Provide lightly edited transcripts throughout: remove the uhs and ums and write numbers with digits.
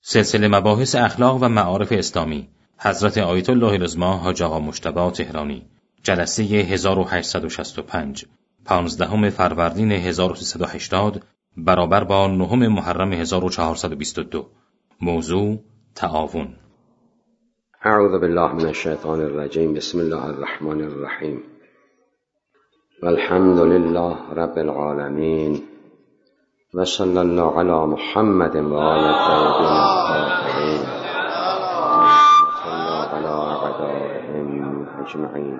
سلسله مباحث اخلاق و معارف اسلامی حضرت آیت الله رضا حاج آقا مجتبی تهرانی جلسه 1865 15 فروردین 1380 برابر با 9 محرم 1422 موضوع تعاون. اعوذ بالله من الشیطان الرجیم. بسم الله الرحمن الرحیم. والحمد لله رب العالمین و صلی الله علی محمد و آل الطیبین الطاهرین و الله علی اعدائهم اجمعین.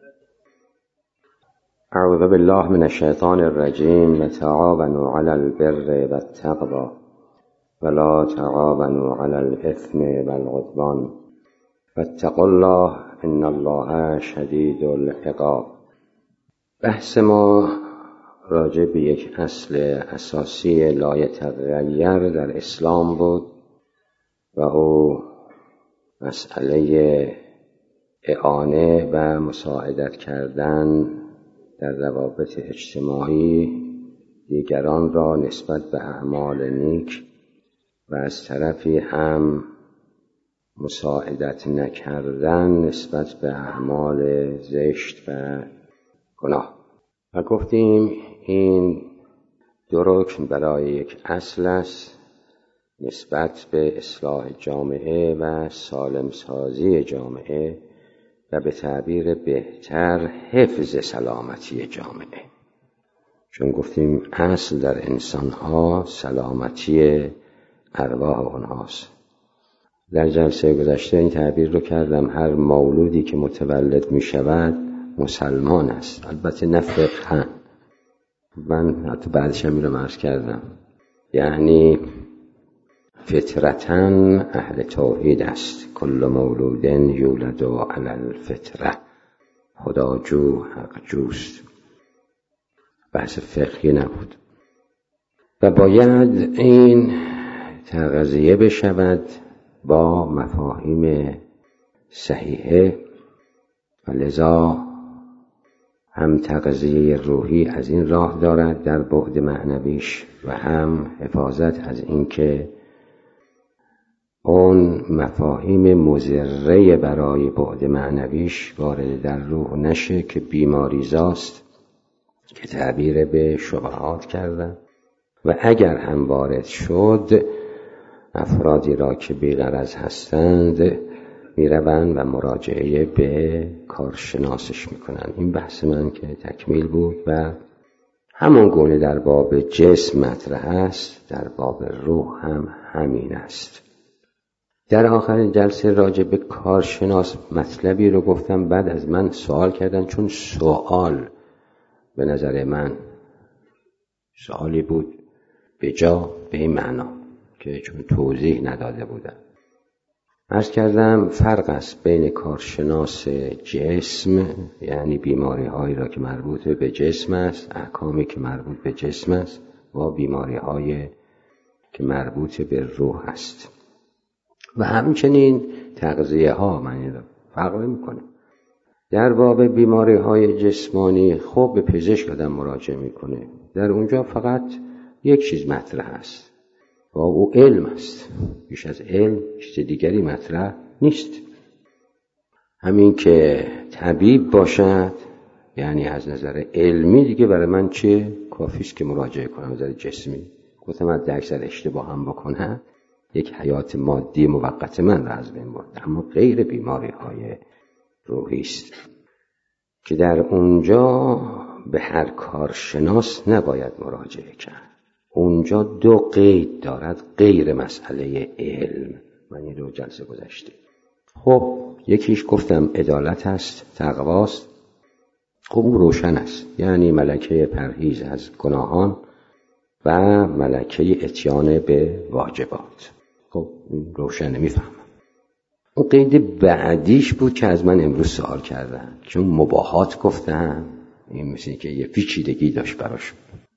اعوذ بالله من الشیطان الرجیم. و تعاونوا علی البر و التقوی ولا تعاونوا علی الاثم والعدوان واتقوا الله ان الله شدید العقاب. بحث ما راجع به یک اصل اساسی لایتغیر در اسلام بود و او مسئله اعانه و مساعدت کردن در روابط اجتماعی دیگران را نسبت به اعمال نیک و از طرفی هم مساعدت نکردن نسبت به اعمال زشت و گناه. و گفتیم این دو رکن برای یک اصل است نسبت به اصلاح جامعه و سالم سازی جامعه و به تعبیر بهتر حفظ سلامتی جامعه. چون گفتیم اصل در انسانها سلامتی ارواح اونهاست. در جلسه گذشته این تعبیر رو کردم هر مولودی که متولد می شود مسلمان است، البته نه فقها. من حتی بعدش هم این رو عرض کردم، یعنی فطرتاً اهل توحید است. کل مولود یولد علی الفطره، خداجو حق جوست. بحث فقهی نبود و باید این تغذیه بشود با مفاهیم صحیحه و لذا هم تغذیه روحی از این راه دارد در بعد معنویش و هم حفاظت از اینکه اون مفاهیم مضره برای بعد معنویش وارد در روح نشه که بیماریزاست که تعبیر به شبهات کردن و اگر هم وارد شد افرادی را که بی‌غرض هستند میروند و مراجعه به کارشناسش میکنن. این بحث من که تکمیل بود و همون گونه در باب جسم مطرح است در باب روح هم همین است. در آخر جلسه راجع به کارشناس مطلبی رو گفتم، بعد از من سوال کردن، چون سوال به نظر من سوالی بود به جا به این معنا که چون توضیح نداده بودم. عرض کردم فرق است بین کارشناس جسم، یعنی بیماری هایی را که مربوط به جسم است، احکامی که مربوط به جسم است، و بیماری هایی که مربوط به روح است. و همچنین تغذیه ها من فرق میکنه. در باب بیماری های جسمانی خب به پزشک آدم مراجعه میکنه، در اونجا فقط یک چیز مطرح است و او علم است. بیش از علم چیز دیگری مطرح نیست. همین که طبیب باشد یعنی از نظر علمی دیگه برای من چه کافیست که مراجعه کنم. نظر جسمی گفتم از اکثر اشتباه هم بکنه یک حیات مادی موقت من را از بین برد، اما غیر بیماری های روحی است که در اونجا به هر کارشناس نباید مراجعه کرد. اونجا دو قید دارد غیر مسئله علم. من این رو جلسه گذشته خب یکیش گفتم عدالت است، تقواست. خب اون روشن است، یعنی ملکه پرهیز از گناهان و ملکه اتیان به واجبات. خب روشن، میفهمم. اون قید بعدیش بود که از من امروز سوال کردن، چون مباحات گفتم این مثل که یه پیچیدگی داشت براش.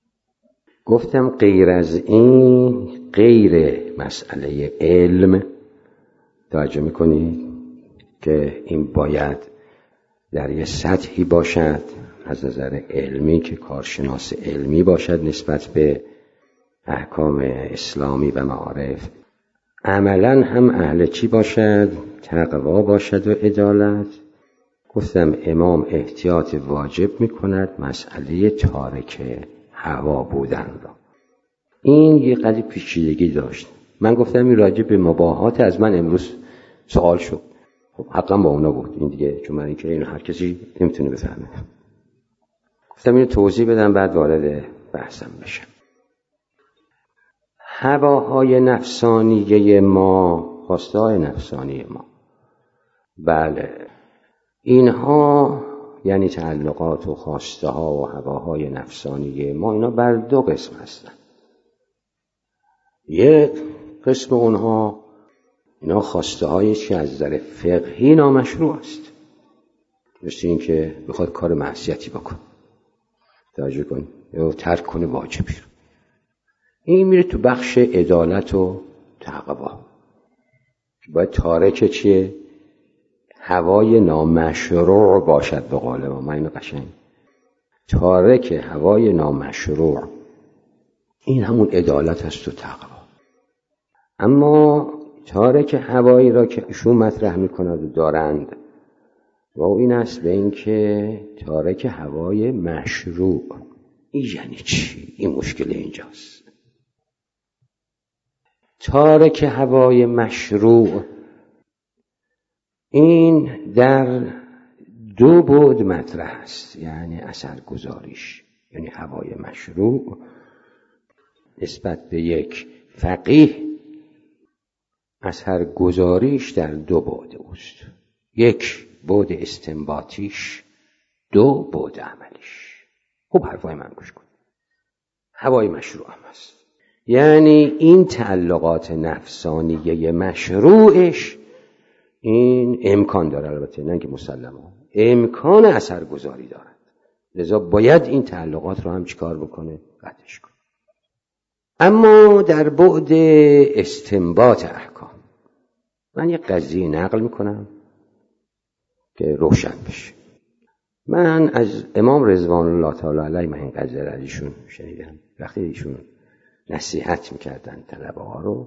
گفتم غیر از این، غیر مسئله علم، توجه میکنید که این باید در یه سطحی باشد از نظر علمی که کارشناس علمی باشد نسبت به احکام اسلامی و معارف عملا هم اهل چی باشد؟ تقوا باشد و عدالت. گفتم امام احتیاط واجب میکند مسئله تارک هوا بودن را. این یه قدری پیچیدگی داشت. من گفتم این راجع به مباحات از من امروز سوال شد. خب حقا با اونا بود این دیگه، چون من اینکه اینو هر کسی نمیتونه بفهمه. گفتم اینو توضیح بدم بعد وارد بحثم بشم. هواهای نفسانیه ما، خواسته‌های نفسانی ما، بله، اینها یعنی تعلقات و خواسته ها و هواهای نفسانی ما، اینا بر دو قسم هستن. یک قسم اونها اینا خواسته هایی که از نظر فقهی نامشروع است، مثل این که بخواد کار معصیتی بکن، توجه کن، یا ترک کنه واجبی رو. این میره تو بخش عدالت و تقوا، باید تارک چیه؟ هوای نامشروع باشد. به قول ما، من اینو قشنگ، تارک هوای نامشروع، این همون عدالت است و تقوا. اما تارک هوایی را که ایشون مطرح میکند و دارند و این است به این که تارک هوای مشروع. این یعنی چی؟ این مشکل اینجاست. تارک هوای مشروع این در دو بعد مطرح است، یعنی اثرگذاریش، یعنی هوای مشروع نسبت به یک فقیه اثرگذاریش در دو بعد است. یک بعد استنباطیش، دو بعد عملیش. خب حرفای من گوش کن. هوای مشروع هم هست، یعنی این تعلقات نفسانیه مشروعش این امکان داره، البته نه که مسلمه، امکان اثرگذاری دارد، لذا باید این تعلقات رو هم چیکار بکنه؟ قطعش کنه. اما در بعد استنباط احکام من یک قضیه نقل میکنم که روشن بشه. من از امام رضوان الله تعالی علیه من این قضیه را از ایشون شنیدم، وقتی ایشون نصیحت میکردن طلبه ها رو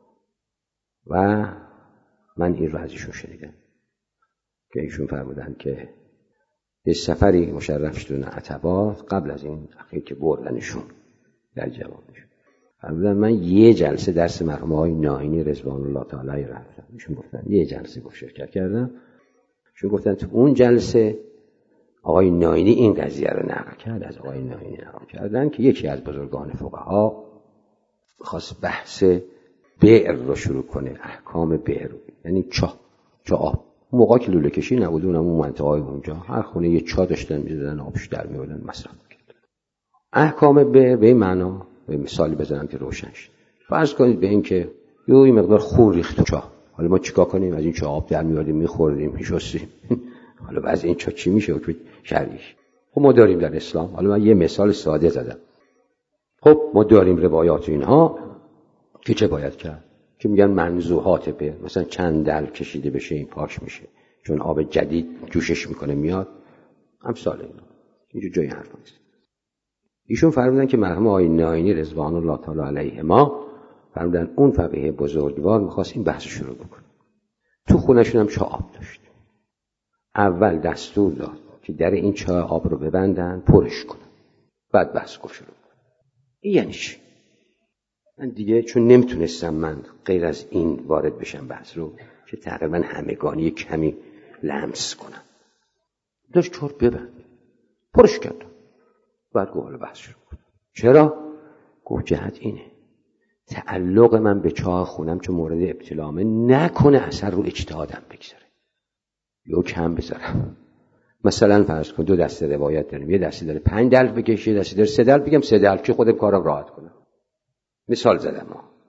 و من این رو از ایشون شنیدم که ایشون فرمودن که یه سفری مشرف شدن عتبات قبل از این اخیر که بردنشون در جوابشون، فرمودن من یه جلسه درس مرحوم آقای ناینی رضوان الله تعالی رفتم. ایشون گفتن یه جلسه شرکت کردم. ایشون گفتن تو اون جلسه آقای ناینی این قضیه رو نقل کرد، از آقای ناینی نقل کردن که یکی از بزرگان فقها خواست بحث بئر رو شروع کنه، احکام بئر، یعنی چاه آب. موقع که لوله کشی نبود، اونم اون منطقه‌های اونجا هر خونه یه چاه داشتن می‌زدن، آبش در می‌آوردن مصرف می‌کردن. احکام بئر به این معنا، به مثالی بزنم که روشن شه. فرض کنید به این که یه مقدار خون ریخت تو چاه، حالا ما چیکار کنیم؟ از این چاه آب در می‌آوردیم، می‌خوردیم، می‌شستیم. حالا از این چاه چی میشه حکم شرعیش؟ خب ما داریم در اسلام. حالا من یه مثال ساده زدم. خب ما داریم روایات اینها که چه باید کرد؟ که میگن منزوحات به، مثلا چند دل کشیده بشه این پاک میشه، چون آب جدید جوشش میکنه میاد، امثال اینا. اینجا جای حرف نیست. ایشون فرمودن که مرحوم آقای ناینی رضوان الله تعالی علیه ما فرمودن اون فقیه بزرگوار میخواست این بحث شروع بکنه. تو خونه‌شون هم چاه آب داشت. اول دستور داد که در این چاه آب رو ببندن، پرش کنن، بعد بحث شروع کنن. این یعنی چی؟ من دیگه چون نمیتونستم من غیر از این وارد بشم بحث رو که تقریبا همگانی کمی لمس کنم، داشت چور ببند، پرش کرد، بعد گفت بحث شروع کنم. چرا؟ گفت جهت اینه تعلق من به چاه خونم چون مورد ابتلامه نکنه اثر رو اجتهادم بگذاره یا کم بذارم. مثلا فرض کن دو دسته روایت داریم، یه دسته داره 5 دلق بکشه، یه دسته داره 3 دلق، بگم 3 دلق که خودم کارم راحت کنم. مثال زدم.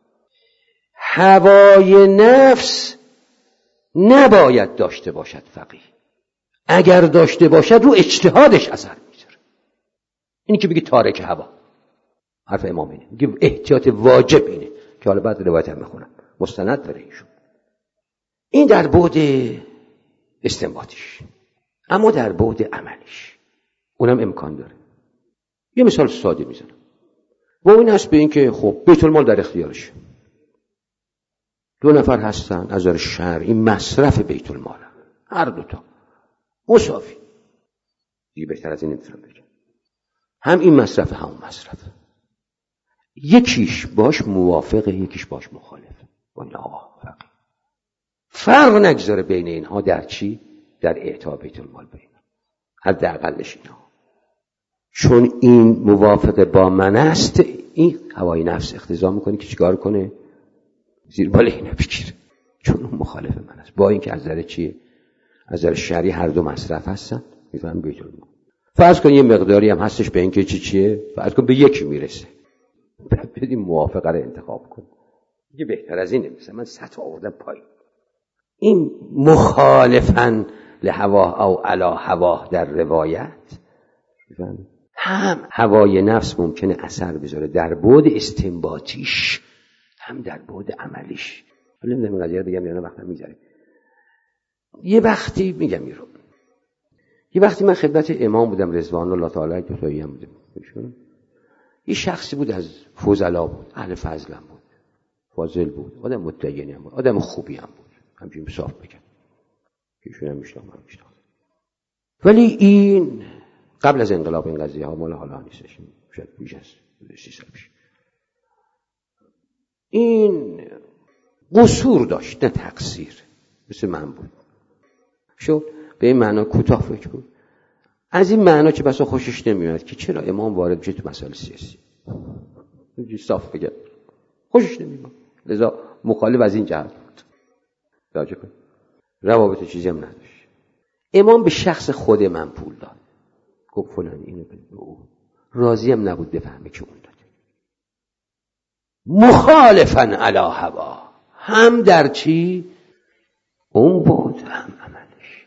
هوای نفس نباید داشته باشد فقیه، اگر داشته باشد رو اجتهادش اثر میذاره. اینی که بگی تارک هوا، حرف امام اینه، میگه احتیاط واجب اینه که حالا بعد روایت هم میخونم مستند داره ایشون. این در بعد استنباطیش. اما در بعد عملیش اونم امکان داره. یه مثال ساده میزنم و این است به این که خب بیت المال در اختیارش، 2 نفر هستن از نظر شرعی مصرف بیت المال، هر دوتا مساوی، دیگه بهتر از این نمیتونم بگم. هم این مصرف هم مصرف، یکیش باش موافقه یکیش باش مخالفه. ولی آقا فرق نگذاره بین اینها در چی؟ در اعطا بیت المال بین حداقلش اینا. چون این موافقه با من است، این هوای نفس اقتضا میکنه که چیکار کنه؟ زیر بال اینو بگیره، چون اون مخالف من است. با اینکه از نظر چیه؟ از نظر شرعی هر دو مصرف هستن، میفهم بیت المال. فرض کن یه مقداری هم هستش به اینکه چیه؟ فرض کن به یکی میرسه، بعد بدیم موافقه رو انتخاب کن. دیگه بهتر از این نمیشه. من سطح آوردم پایین. این مخالفن لهوا او علا هوا در روایت، هم هوای نفس ممکنه اثر بذاره در بعد استنباطیش، هم در بعد عملیش. حالا نمیدونم این قضیه رو بگم یا نه، وقتا میذاره. یه وقتی میگم این رو، یه وقتی من خدمت امام بودم رضوان الله تعالی دوتایی هم بودم. یه شخصی بود از فضلا بود، اهل فضل هم بود، فاضل بود، آدم متدینی هم بود، آدم خوبی هم بود، همچنین صاف بگم ایشون هم میشناختم. ولی این قبل از انقلاب این قضیه ها مال حالا نیستش، شاید بیش از 30 سال پیش. این قصور داشت نه تقصیر، مثل من بود. شو به این معنا کوتاه فکر بود. از این معنا که بسا خوشش نمیاد که چرا امام وارد بشه تو مسائل سیاسی، صاف بگم خوشش نمیاد، لذا مخالف از این جهت بود. توجه کن، روابط چیزی هم نداشت. امام به شخص خود من پول داد، گفت فلان اینو بده به او، راضی هم نبود بفهمه که اون داده. مخالفن علی هوا، هم در چی؟ اون بود هم عملش.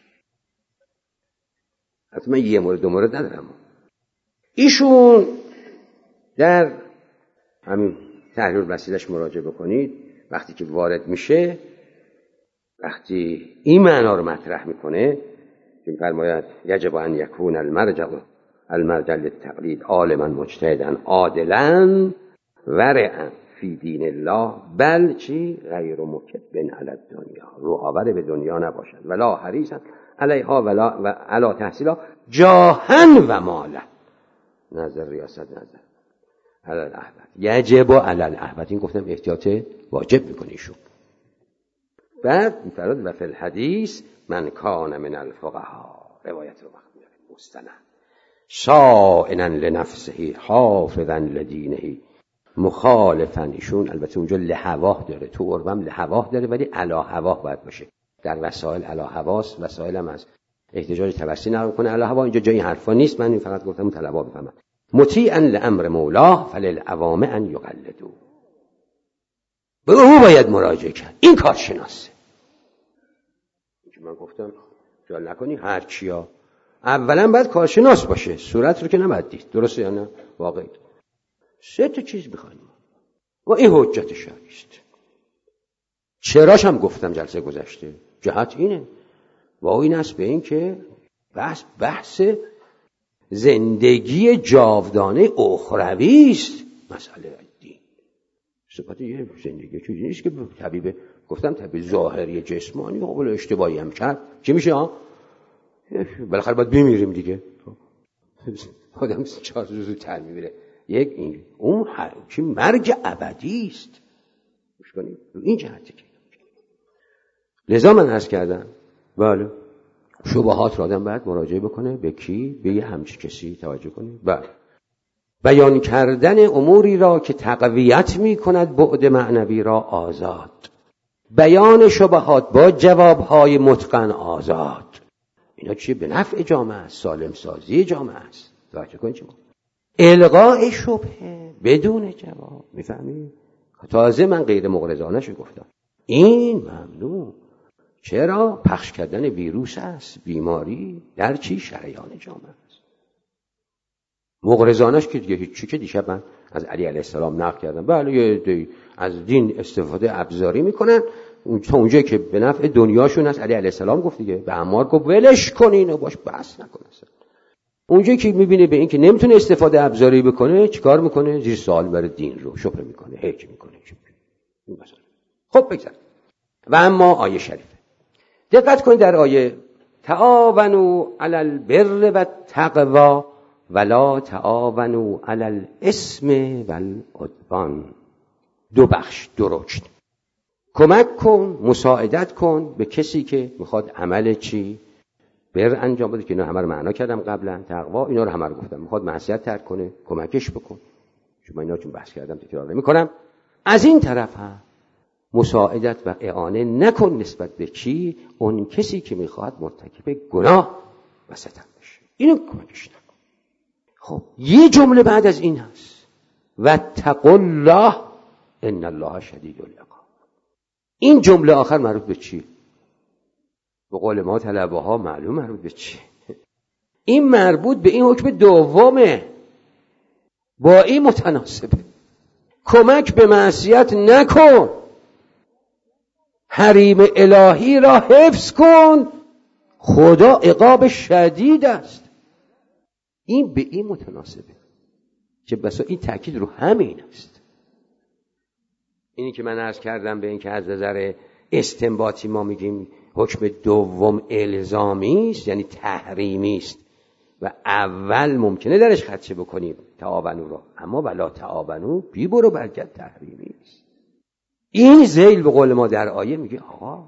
حتما یه مورد دو مورد ندارم. ایشون در همین تحریر وسیلش مراجعه بکنید، وقتی که وارد میشه، وقتی این معنا رو مطرح میکنه که فرماید یجب ان یکون المرجع للتقلید عالما مجتهدا عادلا ورعا فی دین الله، بل چی غیر مکب علی الدنیا، روآور به دنیا نباشد، ولا حریصا علیها ولا علی تحصیلها جاها و مالا، نظر ریاست نظر علی الاحوت یجب علی الاحوت. این گفتم احتیاط واجب میکنه ایشون. بعد میفرد و فی الحدیث من کان من الفقهاء، روایت رو وقت میاره مستند، صائنا لنفسه حافظا لدینه مخالفا. ایشون البته اونجا لهواه داره، تو عربم لهواه داره، ولی علی هواه باید باشه. در وسائل علی هواست، وسائل هم از احتجاج توسلی نقل کنه علی هوا، اینجا جای حرفا نیست. من این فقط گفتم طلبا بفهمن. مطیعا لامر مولاه فللعوام ان یقلدوا، به او باید مراجعه کرد، این کارشناسه. من گفتم جال نکنی هر چیا، اولا باید کارشناس باشه، صورت رو که نباید دید، درسته یا نه؟ واقعی 3 چیز میخوایم و این حجت شرعی است. چراش هم گفتم جلسه گذشته، جهت اینه و این است به این که بحث زندگی جاودانه اخروی است. مسئله دین صفت یه زندگی چیزی نیست که طبیب گفتم طبیب ظاهری جسمانی قابل اشتباهی هم کرد چی میشه ها؟ بالاخره باید بمیریم دیگه. آدم 4 روز زودتر میمیره. یک این اون چی مرگ ابدی است. گوش کنید این جهتی که لذا من عرض کردم بله شبهات را آدم باید مراجعه بکنه به کی؟ به یه همچی کسی. توجه کنید. بله بیان کردن اموری را که تقویت می کند بعد معنوی را آزاد، بیان شبهات با جوابهای متقن آزاد. اینا چیه؟ به نفع جامعه است، سالم سازی جامعه است. توجه کنید چی؟ الغاء شبهه بدون جواب. میفهمید؟ تازه من غیر مغرضانه شو گفتم این ممنوع. چرا؟ پخش کردن ویروس است، بیماری در چی؟ شریان جامعه است. مغرضانش که دیگه هیچی، که دیشب من از علی علیه السلام نقل کردم. بله از دین استفاده ابزاری میکنن تا اونجایی که به نفع دنیاشون است. علی علیه السلام گفت دیگه، به عمار گفت ولش کنین و باش بحث نکنه. اونجایی که میبینه به این که نمیتونه استفاده ابزاری بکنه چیکار میکنه؟ زیر سوال بره دین رو، شبهه میکنه، هیچ میکنه. این مثلا خب بگذار و اما آیه شریفه، دقت کنید در آیه تعاونوا علی البر و التقوی ولا تعاونوا علی الاثم والعدوان. دو بخش، دو رکن. کمک کن، مساعدت کن به کسی که میخواد عمل چی؟ بر انجام بده، که اینا همه رو معنا کردم قبلا. تقوا اینا رو همه رو گفتم. میخواد معصیت ترک کنه، کمکش بکن. چون اینا چون بحث کردم تکرار نمی‌کنم. از این طرف هم مساعدت و اعانه نکن نسبت به چی؟ اون کسی که میخواد مرتکب گناه و ستم بشه، اینو کمکش نکن. خب یه جمله بعد از این هست واتقوا الله ان الله شدید العقاب. این جمله آخر مربوط به چی؟ به قول ما طلبه ها معلوم مربوط به چی؟ این مربوط به این حکم دومه، با این متناسبه. کمک به معصیت نکن، حریم الهی را حفظ کن، خدا عقاب شدید است. این به این متناسبه، که بسا این تأکید رو همین است. اینی که من عرض کردم به این که از نظر استنباطی ما میگیم حکم دوم الزامی است، یعنی تحریمی است و اول ممکنه درش خدشه بکنیم تعاونو رو، اما ولا تعاونو بی برو برگرد تحریمی است. این ذیل به قول ما در آیه میگه آقا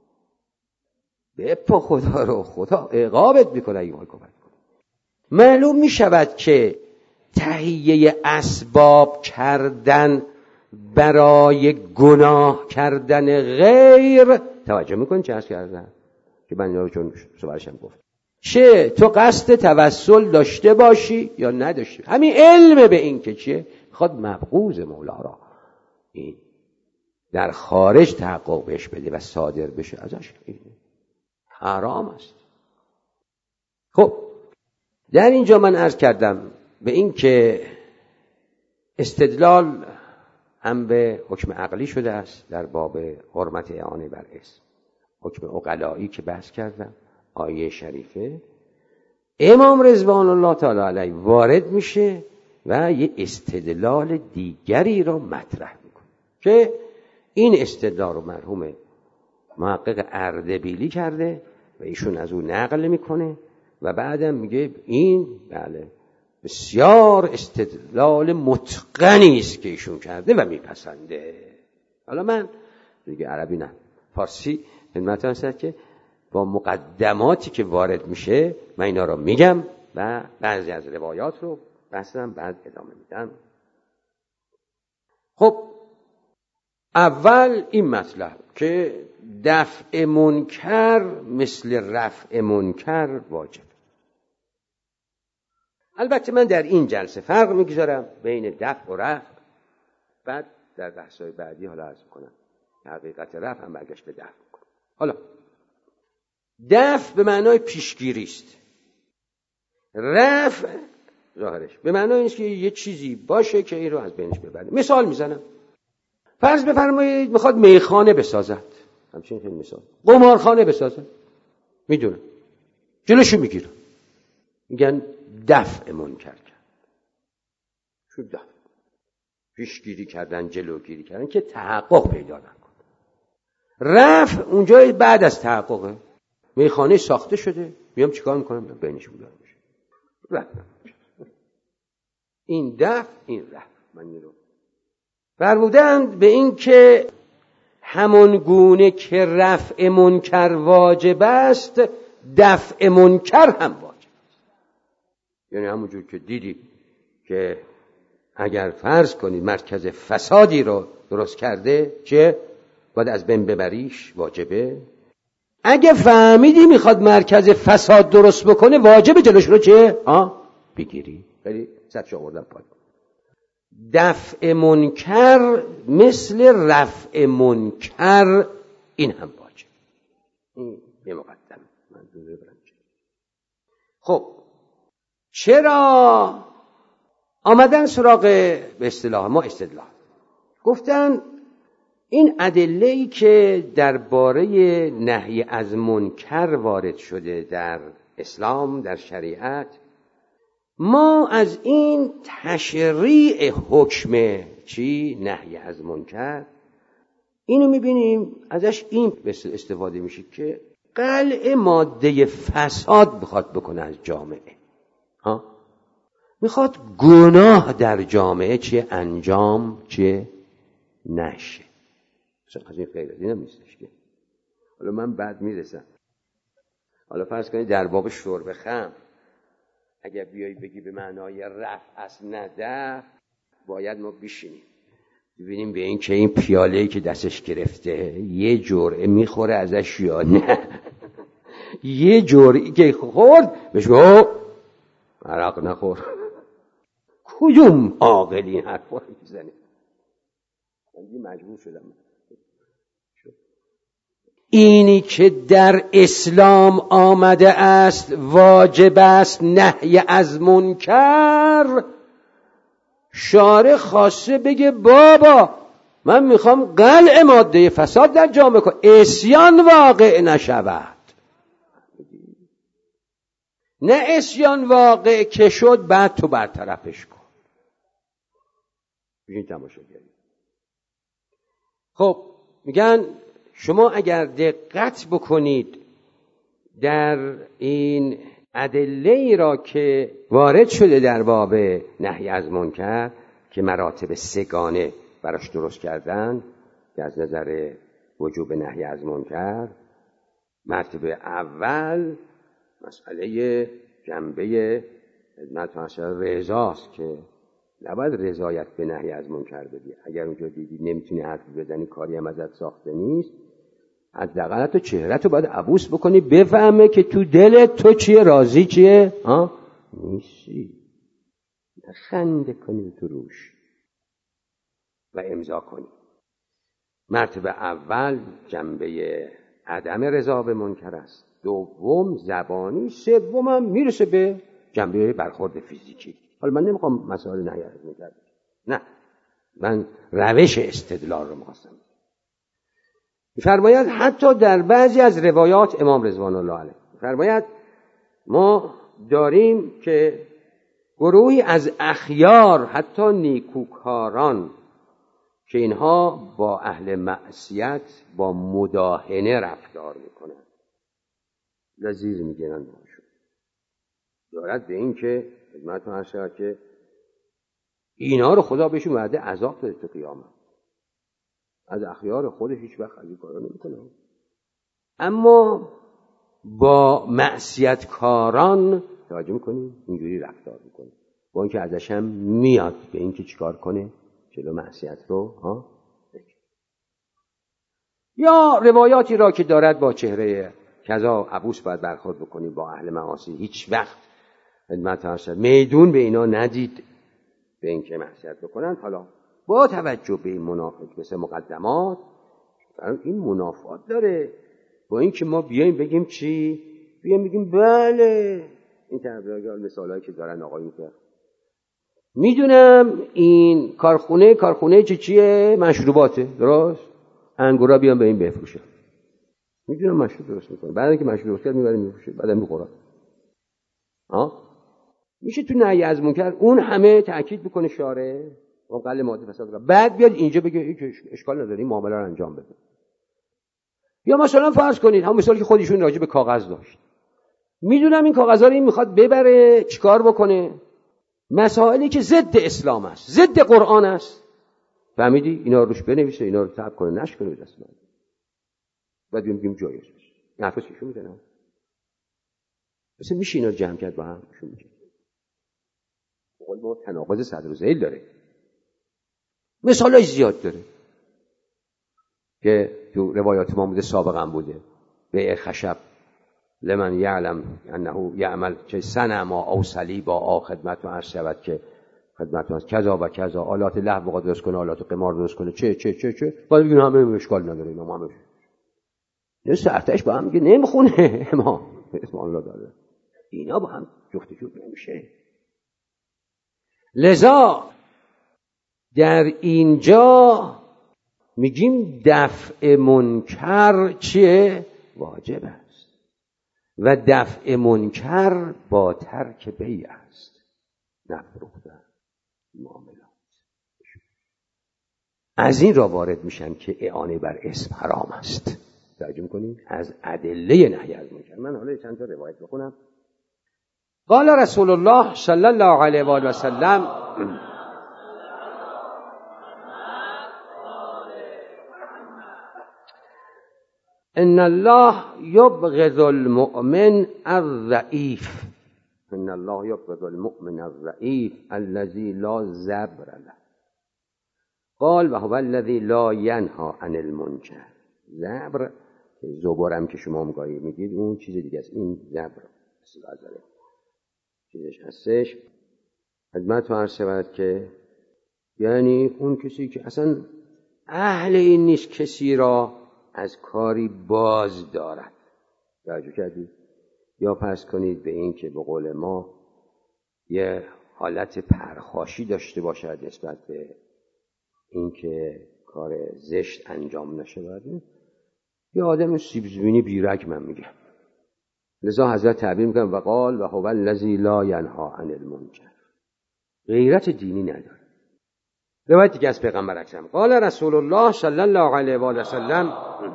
بپا خدا رو، خدا عقابت میکنه اگه کمک کنه. معلوم میشود که تهیه اسباب کردن برای گناه کردن غیر، توجه میکنی چه عرض کردن که من رو چون صبحشم گفت، چه تو قصد توسل داشته باشی یا نداشتی، همین علم به این که چیه خود مبغوض مولا را این در خارج تحقق بهش بده و صادر بشه ازش، این حرام است. خب در اینجا من عرض کردم به این که استدلال هم به حکم عقلی شده است در باب حرمت اعانه بر اسم، حکم عقلایی که بحث کردم، آیه شریفه، امام رضوان الله تعالی علیه وارد میشه و یه استدلال دیگری رو مطرح میکنه که این استدلال رو مرحوم محقق اردبیلی کرده و ایشون از اون نقل میکنه و بعدم میگه این بله بسیار استدلال متقنی است که ایشون کرده و میپسنده. حالا من دیگه عربی نه فارسی خدمتتون هست که با مقدماتی که وارد میشه من اینا رو میگم و بعضی از روایات رو بحثم بعد ادامه میدم. خب اول این مطلب که دفع منکر مثل رفع منکر واجب. البته من در این جلسه فرق میگذارم بین دفع و رفع، بعد در بحث‌های بعدی حالا عرض میکنم حقیقت رفع هم برگشت به دفع میکنم. حالا دفع به معنای پیشگیری است، رفع ظاهرش به معنای اینه که یه چیزی باشه که این رو از بینش ببره. مثال میزنم، فرض بفرمایید میخواد میخانه بسازد، همچنین خیلی مثال، قمارخانه بسازد، میدونم جلوشو میگیرن، میگن دفع منکر کرد. شو دفع پیشگیری کردن، جلوگیری کردن که تحقق پیدا نکنه. رفع اونجای بعد از تحققه، میخانه ساخته شده، میام چیکار میکنم؟ بینش بودن میشه رفع. این دفع این رفع. من این رو فرمودند به این که همون گونه که رفع منکر واجب است دفع منکر هم واجب است. یعنی همونجور که دیدی که اگر فرض کنید مرکز فسادی رو درست کرده چه باید از بین ببریش، واجبه. اگه فهمیدی میخواد مرکز فساد درست بکنه واجب جلوش رو چه بگیری. خیلی سطح آوردم پایین. دفع منکر مثل رفع منکر این هم واجب. این یه مقدم من دوره برم. خب چرا آمدن سراغ به اصطلاح ما استدلال گفتن این ادله‌ای که درباره نهی از منکر وارد شده در اسلام، در شریعت، ما از این تشریع حکم چی؟ نهی از منکر اینو میبینیم ازش این استفاده میشه که قلع ماده فساد بخواد بکنه از جامعه. میخواد گناه در جامعه چه انجام چه نشه. از این غیر از این هم نیستش که حالا من بعد میرسم. حالا فرض کنید در باب شرب خمر اگر بیایی بگی به معنای رفع از ندف، باید ما بشینیم ببینیم به این که این پیاله‌ای که دستش گرفته یه جرعه میخوره ازش یا نه. یه جرعه‌ای که خورد بهش بگو عرق نخور. کدوم عاقل این حرفا رو میزنه؟ من مجبور شدم. اینی که در اسلام آمده است واجب است نهی از منکر، شارع خواسته بگه بابا من میخوام قلع ماده فساد در جامعه کنم، عصیان واقع نشود. نه عصیان واقع که شد بعد تو برطرفش کن. ببین تماشا کنید. خب میگن شما اگر دقت بکنید در این ادله‌ای را که وارد شده در باب نهی از منکر که مراتب سگانه براش درست کردن که از نظر وجوب نهی از منکر، مرتبه اول مسئله جنبه خدمت رضاست که نباید رضایت به نهی از منکر بدی. اگر اونجا دیدی نمیتونی حرفی بزنی، کاری هم ازت ساخته نیست، حداقل تو چهره‌تو باید عبوس بکنی بفهمه که تو دلت تو چیه، راضی چیه نیستی. خنده کنی تو روش و امضا کنی. مرتبه اول جنبه عدم رضا به منکر است، دوم زبانی، سوم هم میرسه به جنبه برخورد فیزیکی. حالا من نمیخوام مسائل نهی از منکر، نه، من روش استدلال رو می‌خواستم. فرماید حتی در بعضی از روایات امام رضوان الله علیه فرماید ما داریم که گروهی از اخیار حتی نیکوکاران که اینها با اهل معصیت با مداهنه رفتار میکنن، لذیذ میگیرن باشون، دارد به این که خدمتتون عرض شود که اینا رو خدا بهشون وعده عذاب داده تو قیامت. از اخیار خودش هیچ وقت از این کارا نمیکنه، اما با معصیت کاران توجه میکنی اینجوری رفتار میکنه، با اینکه ازش هم میاد به اینکه چیکار کنه، جلو معصیت رو یا روایاتی را که دارد با چهره کذا عبوس باید برخورد بکنی با اهل معاصی، هیچ وقت خدمت میدون به اینا ندید به اینکه معصیت بکنن. حالا با توجه به این منافق مثل مقدمات، این منافات داره با اینکه ما بیایم بگیم چی؟ بیایم بگیم بله این تبلیغات مثالایی که دارن آقایون که میدونم این کارخونه چیه؟ مشروباته، درست؟ انگورا بیان به این بفروشه، میدونم مشروب درست میکنه، بعد اینکه مشروب درست کرد میبره میفروشه، بعدم میخوره. میشه تو نهی از منکر اون همه تاکید بکنه شارع و قلع ماده فساد، بعد بیاد اینجا بگه هیچ اشکال نداره این معامله رو انجام بده. یا مثلا فرض کنید هم مثالی که خودشون راجع به کاغذ داشت، میدونم این کاغذا رو این میخواد ببره چیکار بکنه، مسائلی که ضد اسلام است، ضد قرآن است، فهمیدی اینا رو روش بنویسه، اینا رو ثبت کنه، نشر کنه دست من، بعد میگیم جایز است. این حرفا چیشون میدونم مثلا میشه اینا رو جمع کرد با هم شون میگه قول ما تناقض صدر و ذیل داره، مثالای زیاد داره که تو روایات ما بوده، سابقا بوده. بیع خشب لمن یعلم انه یعمل چه صنما او صلیبا او خدمت و عرض شود که خدمت و کذا و کذا، آلات لهو بخواد درست کنه، آلات قمار درست کنه، چه باید بگیم همه اشکال نداره، اینا همه نه سرتش با هم میگه نمیخونه امام اسم الله داره، اینا با هم جفت نمیشه. لذا در اینجا میگیم دفع منکر چیه؟ واجب است و دفع منکر با ترک بیع است، نفروختن معاملات. از این را وارد میشن که اعانه بر اسم حرام است. توجه میکنید؟ از ادله نهی از منکر. من حالا چند تا روایت بخونم. قال رسول الله صلی الله علیه و آله و سلم ان الله یبغض المؤمن الضعیف، ان الله یبغض المؤمن الضعیف الذی لا زبر له. قال و هو الذی لا ینهی عن المنکر. زبر زبرم که شما مگاهی میگید اون چیز دیگه است. این زبر چیزش هستش. خدمت عرض شود که یعنی اون کسی که اصلا اهل این نیست کسی را از کاری باز دارد. توجه کردید؟ یا فرض کنید به این که به قول ما یه حالت پرخاشی داشته باشد نسبت به این که کار زشت انجام نشود. یه آدم سیب زمینی بیرک من میگم. لذا حضرت تعبیر میکنم و قال و هو الذی لا ینهی عن المنکر. غیرت دینی نداره. روایت دیگه از پیغمبر اکرم قال رسول الله صلی الله علیه و آله و سلم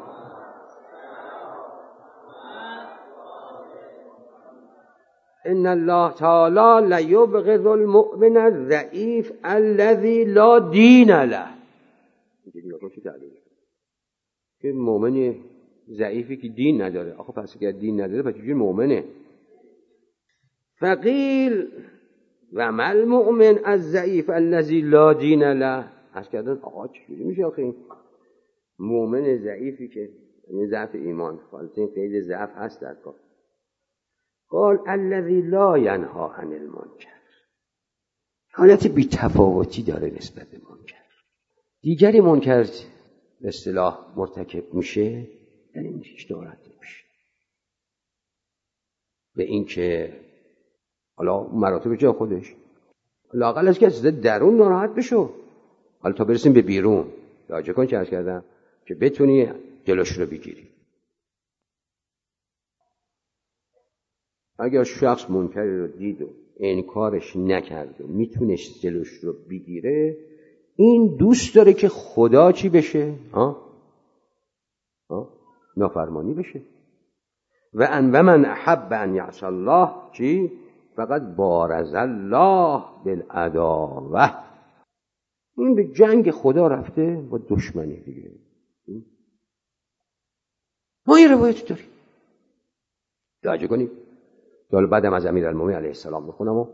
ان الله تعالی لیبغض المؤمن الضعیف الذی لا دین له. که مؤمن ضعیفی که دین نداره. آخه پس اگر دین نداره پس چجوری مؤمنه؟ فقیل و ما المؤمن الضعیف الذی لا دین له. عرض کردن آقا چجوری میشه آخه این مؤمن ضعیفی که یعنی ضعف ایمان، حالت این قید ضعف هست در کار. قال الذی لا ینهی عن المنکر. حالت بی‌تفاوتی داره نسبت به منکر. دیگری منکر به اصطلاح مرتکب میشه یعنی هیچ ناراحت نمیشه به این که حالا مراتب جا خودش لااقل از که از درون ناراحت بشو. حالا تا برسیم به بیرون راجع کن چه عرض کردم که بتونی جلوش رو بگیری. اگر شخص منکری رو دید و انکارش نکرد و میتونست جلوش رو بگیره، این دوست داره که خدا چی بشه؟ نافرمانی بشه. و من احب ان یعصی الله چی؟ فقط بارز الله بالعداوه. این به جنگ خدا رفته با دشمنی دیگه. ما یه روایتی داریم توجه کنید. حالا بعدم از امیرالمومنین علیه السلام میخونم و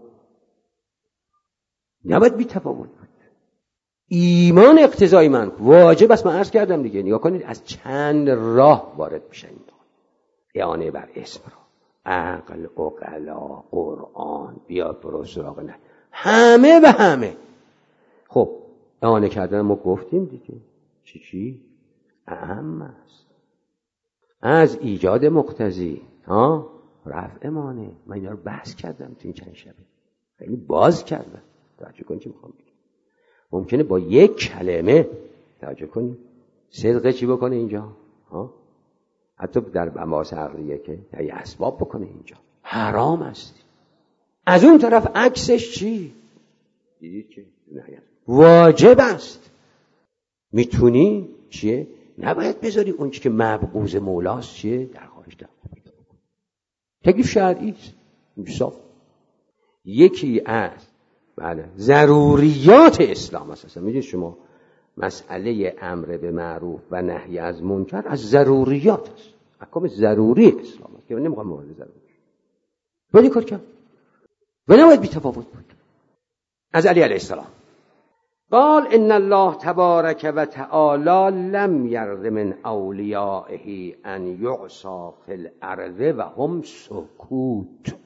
نباید بی تفاوت بود. ایمان اقتضای من واجب است. من عرض کردم دیگه. نگاه کنید از چند راه وارد میشن این اعانه بر اسم را. عقل، عقلا، قرآن، بیا برو سراغ نه همه و همه. خب اعانه کردن ما گفتیم دیگه چی؟ اهم است از ایجاد مقتضی رفع مانع. من اینا رو بحث کردم تو این چند شبه، خیلی باز کردم. توجه کنید چی میخوام بگم. ممکنه با یک کلمه توجه کنید صدقه چی بکنه اینجا، حتی در مباحث عقلیه که یه اسباب بکنه اینجا حرام است. از اون طرف عکسش چی؟ دیدید که واجب است. میتونی چیه؟ نباید بذاری اون چی که مبغوض مولاست چیه؟ در خواهش در تکلیف شرعی است. صاف یکی از ضروریات اسلام است. میدونید شما مسئله امر به معروف و نهی از منکر از ضروریات است. احکام ضروری اسلام است که من نمیخوام مورد ضروری ولی کار کنم و نباید بی تفاوت بود. از علی علیه السلام قال ان الله تبارک و تعالی لم یرض من اولیائه ان یعصى فی الارض و هم سکوت.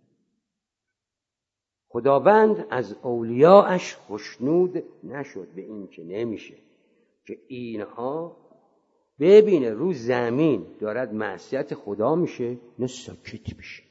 خداوند از اولیاءش خوشنود نشد به این که نمیشه که اینها ببینه رو زمین دارد معصیت خدا میشه نه ساکت میشه.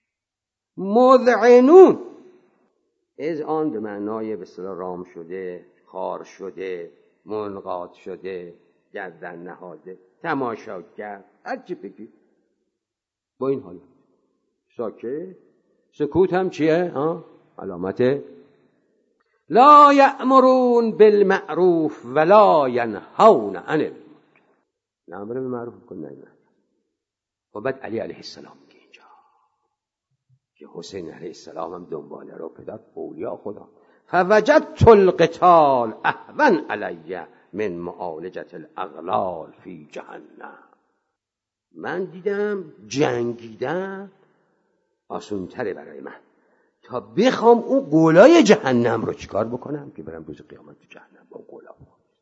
مذعنون از آن به معنای به اصطلاح رام شده، خار شده، منقاد شده، گردن نهاده، تماشاگر، هر چی بگی با این حالت ساکت. سکوت هم چیه؟ علامت لا یأمرون بالمعروف ولا ینهون عن المنکر. نه امر به معروف کن نه. و بعد علی علیه السلام میگه اینجا که حسین علیه السلام هم دنباله رو پدر اولیاء خدا، فوجدت القتال اهون علی من معالجة الاغلال فی جهنم. من دیدم جنگیدن آسونتره برای من تا بخوام اون قولای جهنم رو چیکار بکنم که برم روز قیامت تو جهنم با قولا.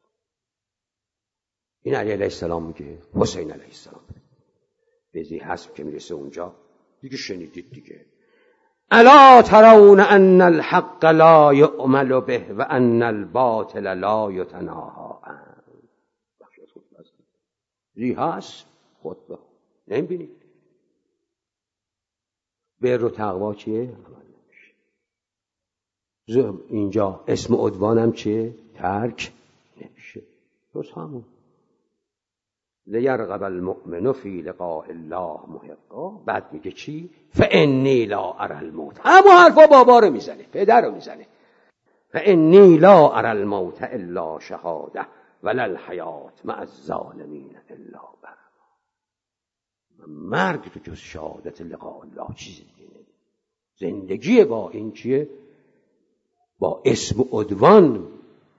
این علی علیه السلام میگه حسین علیه السلام بزی حسب که میرسه اونجا دیگه شنیدید دیگه، الا ترون ان الحق لا یعمل به و ان الباطل لا یتناهی عنه. بخشی از خطبه است زی هست خطبه نمیبینید. بر و تقوا چیه؟ اینجا اسم عدوانم چیه؟ ترک نمیشه. درست همون لیرغب المؤمن فی لقاء الله محقا. بعد میگه چی؟ فانی لا اری الموت. همون حرفا بابا رو میزنه، پدر رو میزنه. فانی لا اری الموت الا شهاده ولا الحیات مع الظالمین الا برما. مرگ تو جز شهادت لقاء الله چیزی دیگه نمیده. زندگی با این چیه؟ با اسم عدوان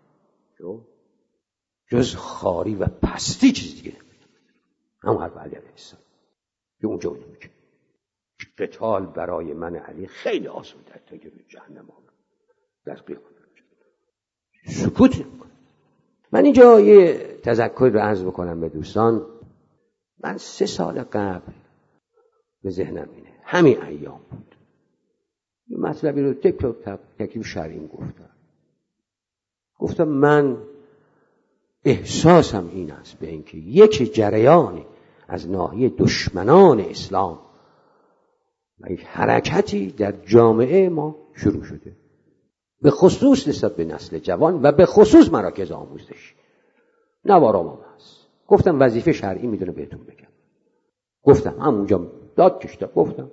جز خاری و پستی چیزی دیگه نمیده. همون حرف علی علیه السلام که اونجا اونو میگه قتال برای من علی خیلی آسان تر تا که به جهنم آمد در قیامت سکوت نمیکنه. من اینجا یه تذکر رو عرض بکنم به دوستان. من 3 سال قبل به ذهنم اینه، همین ایام بود، یه مطلبی رو تکلیف شرعیم گفتم من احساسم این است به اینکه یک جریانی از ناحیه دشمنان اسلام و یک حرکتی در جامعه ما شروع شده، به خصوص نسبت به نسل جوان و به خصوص مراکز آموزشی. نوارام هم هست. گفتم وظیفه شرعی میدونه بهتون بگم. گفتم همونجا داد کشتم گفتم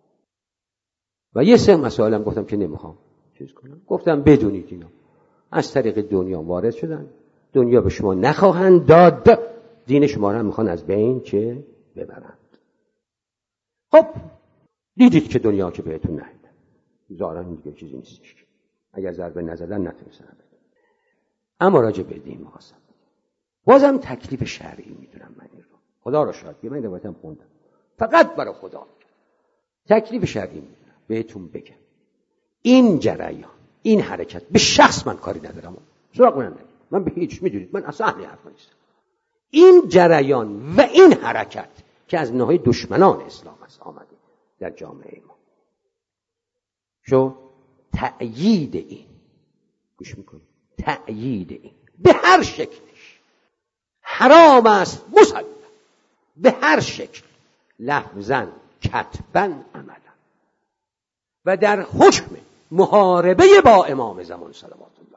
و یه 3 مسائلم گفتم که نمیخوام چیز کنم. گفتم بدونید اینا از طریق دنیا وارد شدن، دنیا به شما نخواهند داد، دین شما را میخوان از بین چه ببرند. خب دیدید که دنیا که بهتون نهیدن، ظاهرا این دیگه چیزی نیستش، اگر ضربه نزدن نتونستن بدن. اما راجع به دین میخواستم بازم تکلیف شرعی میدونم من این رو، خدا را شاهد من روایتم خوندم فقط برای خدا تکلیف شرعی میدونم بهتون بگم. این جریان، این حرکت، به شخص من کاری ندارم، سراغ من ندارم، من به هیچ میدونید من اصلا اهل حرف نیستم. این جریان و این حرکت که از ناحیه دشمنان اسلام است آمده در جامعه ما، شو تأیید این، گوش میکنید، تأیید این به هر شکلش حرام است مسلم، به هر شکل، لفظاً کتباً عملاً، و در حکم محاربه با امام زمان صلوات الله.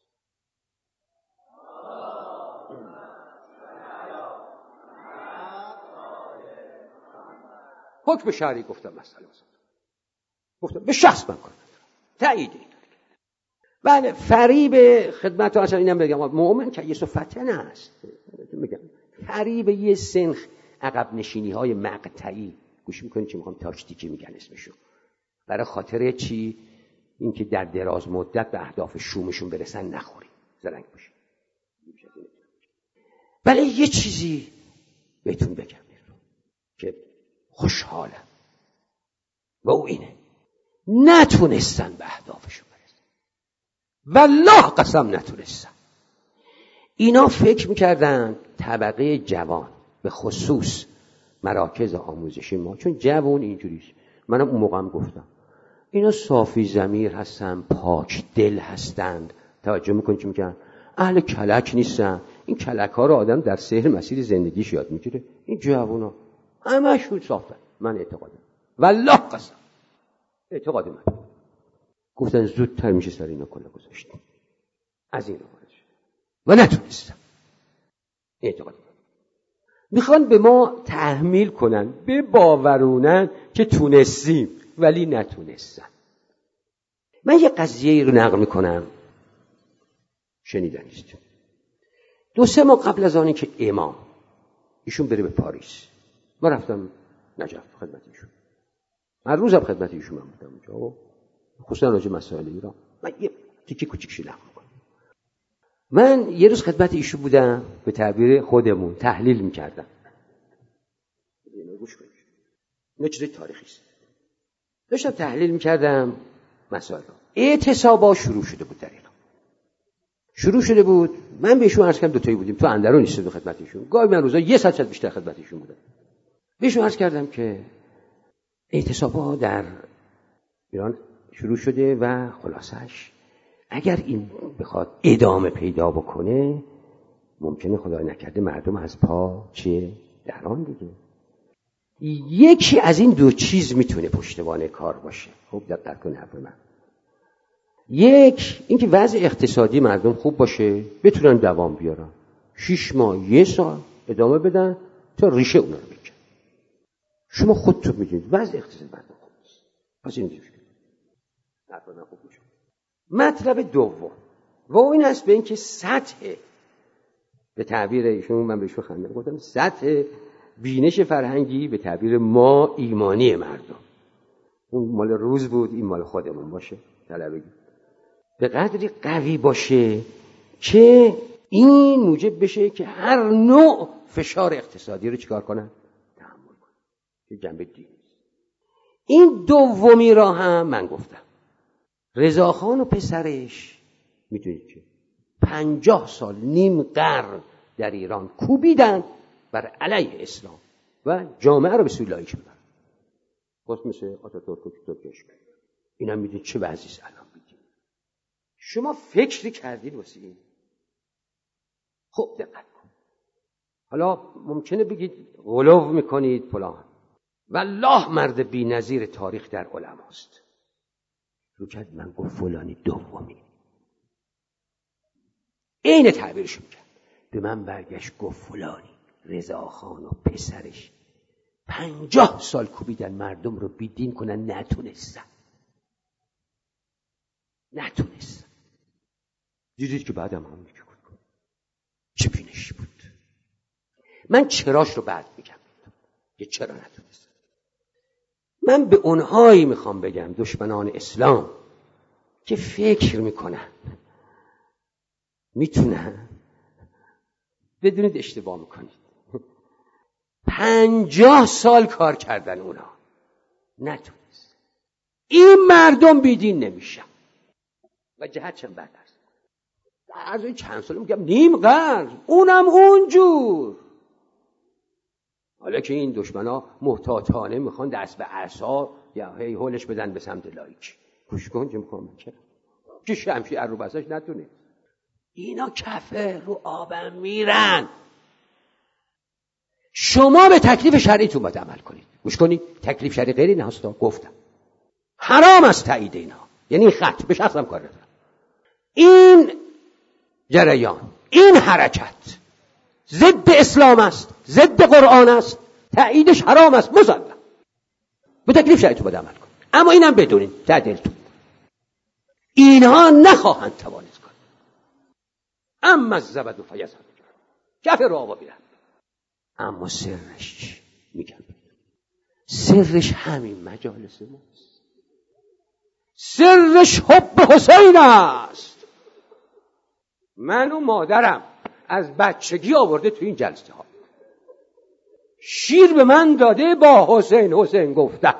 حکم شرعی گفتم مسئله گفتم به شخص من کنم تأیید این. بله فریب خدمت اصلا اینم بگم مؤمن که یه فتن است، میگم فریب یه سنخ عقب نشینی های مقطعی گوش میکنید چی میخوام تاکتیکی میگن اسمشو، برای خاطر چی؟ اینکه در دراز مدت به اهداف شومشون برسن نخوریم زرنگ باشیم. ولی یه چیزی بهتون بگم که خوشحالم و او اینه، نتونستن به اهدافشون برسن، والله قسم نتونستن. اینا فکر میکردن طبقه جوان به خصوص مراکز آموزشی ما، چون جوان اینجوریست، منم اون موقعم گفتم اینا صافی ضمیر هستن، پاک دل هستند، توجه میکنید چی میگن، اهل کلک نیستن. این کلک ها رو آدم در سیر مسیر زندگیش یاد میگیره. این جوونا همشون صافن. من اعتقادم والله قسم اعتقاد من، گفتن زودتر میشه سر اینا کلا گذاشتیم از این رو و نتونستم. اعتقاد من میخوان به ما تحمیل کنن، به باورونن که تونستیم ولی نتونستن. من یه قضیه رو نقل میکنم شنیدنیست. 2-3 ماه قبل از آنی که امام ایشون بره به پاریس، ما رفتم نجف خدمت ایشون. هر روزم خدمت ایشون من بودم اونجا، خصوصا راجع مسائل ایران. من یه تیکه کوچیکشی نقل می‌کنم. من یه روز خدمت ایشون بودم، به تعبیر خودمون تحلیل می‌کردم. اینو گوش کنید. اینا چیز تاریخی است. داشتم تحلیل می‌کردم مسائل. اعتصابا شروع شده بود در ایران. شروع شده بود. من بهشون عرض کردم 2 تایی بودیم تو اندرون ایستادم خدمت ایشون. گاهی من روزا 100 شب بیشتر خدمت ایشون بودم. بهشون عرض کردم که اعتصابا در ایران شروع شده و خلاصش اگر این بخواد ادامه پیدا بکنه ممکنه خدای نکرده مردم از پا چه دران دیگه. یکی از این 2 چیز میتونه پشتوانه کار باشه. خب دقت کن حرف من. یک، اینکه وضع اقتصادی مردم خوب باشه، بتونن دوام بیارن، 6 ماه 1 سال ادامه بدن تا ریشه اونا رو بکنن. شما خودتون میدونید وضع اقتصادی مردم خوب نیست. پس این دیگه حرفا خوب میشه. مطلب دوم و این است به اینکه سطح، به تعبیر ایشون من بهش خندم گفتم سطح بینش فرهنگی، به تعبیر ما ایمانی مردم، اون مال روز بود این مال خودمون باشه، طلبگی به قدری قوی باشه که این موجب بشه که هر نوع فشار اقتصادی رو چیکار کنن؟ تحمل کنن. که جنبه دینی. این دومی را هم من گفتم. رضاخان و پسرش میدونید که 50 سال نیم قرن در ایران کوبیدن بر علیه اسلام و جامعه رو به سوی لایک ببرن. باز مثل آتاتورک و ترکش. اینم میدونید چه وضعی است الان. شما فکری کردید واسه این؟ خب دقت کن. حالا ممکنه بگید غلو میکنید فلان. والله مرد بی‌نظیر تاریخ در علماست. رو کرد من گفت فلانی دومی. این تعبیرش میکرد. به من برگشت گفت فلانی رضاخان و پسرش 50 سال کوبیدن مردم رو بیدین کنن، نتونستن. دیدید که بعدم همون که بود چه بینشی بود. من چراش رو بعد میگم که چرا نتونستن. من به اونهایی میخوام بگم دشمنان اسلام که فکر میکنن میتونن، بدونید اشتباه میکنید. 50 سال کار کردن اونا نتونست. این مردم بیدین نمیشن و جهت چند بعد از این چند ساله میگم نیم قرن، اونم اونجور. حالا که این دشمنا محتاطانه میخوان دست به عصا یا هی هولش بدن به سمت لایک. گوش کن چه میخوام بکنم که شمشیر رو بسش نتونه. اینا کفه رو آبم میرن. شما به تکلیف شرعیتون باید عمل کنید. گوش کنید، تکلیف شرعی غیر این هستا. گفتم حرام است تایید اینا، یعنی خط به شخصم کار ندارم. این جریان، این حرکت ضد اسلام است، ضد قرآن است، تاییدش حرام است مسلم. به تکلیف شرعیتون باید عمل کنید. اما اینم بدونید در دلتون اینها نخواهند توانست کنید. اما الزبد و فیض کف رو آبا بیرن. اما سرش چی؟ میگم سرش همین مجالس ماست. سرش حب حسین است. من و مادرم از بچگی آورده تو این جلسه ها. شیر به من داده با حسین حسین گفته.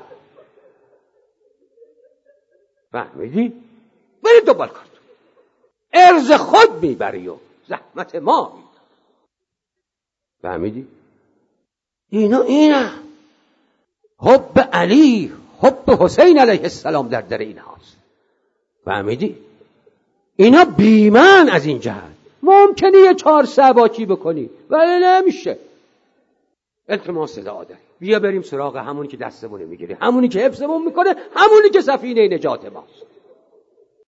فهمیدی؟ برید دنبال کن. ارز خود میبری و زحمت ما میبری. فهمیدی؟ اینه حب علی، حب حسین علیه السلام در این هاست. فهمیدی؟ اینا بیمن از این جهت. ممکنه یه 4 سباکی بکنی ولی نمیشه. التماس صدا داری، بیا بریم سراغ همونی که دستمون میگیره، همونی که حفظمون میکنه، همونی که سفینه نجات ماست.